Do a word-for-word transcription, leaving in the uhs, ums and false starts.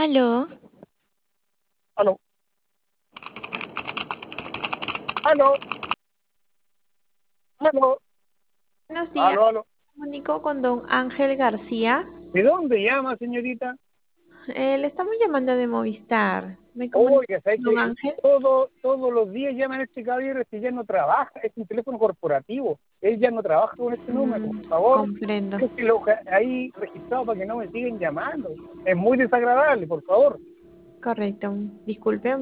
Aló, Aló, aló, aló, buenos días. aló, aló. Comunico con don Ángel García. ¿De dónde llama, señorita? Eh, le estamos llamando de Movistar. ¿Me comunico Oiga, ¿sabe con don que Ángel? todo, todos los días llaman a este caballero? Este ya no trabaja, es un teléfono corporativo. Él ya no trabaja con este número. Por Mm, favor, comprendo. déjelo ja- ahí registrado para que no me sigan llamando. Es muy desagradable, por favor. Correcto. Disculpe,